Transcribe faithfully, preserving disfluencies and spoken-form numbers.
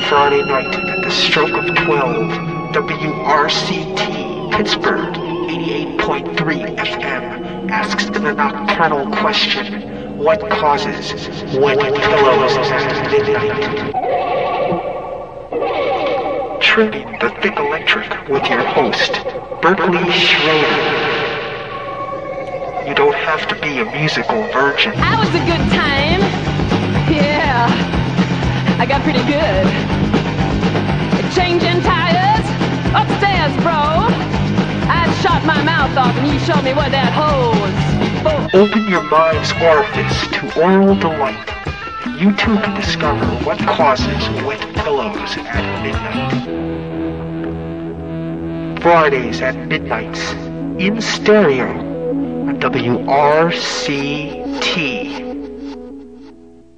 Friday night at the stroke of twelve, W R C T, Pittsburgh, eighty-eight point three F M, asks the nocturnal question, what causes wet pillows at midnight? Tripping the Thick Electric with your host, Berkeley Schroeder. You don't have to be a musical virgin. That was a good time. Yeah, I got pretty good. Changing tires, upstairs, bro. I shot my mouth off and you showed me what that hole's for. Open your mind's orifice to oral delight. You too can discover what causes wet pillows at midnight. Fridays at midnights, in stereo, on W R C T.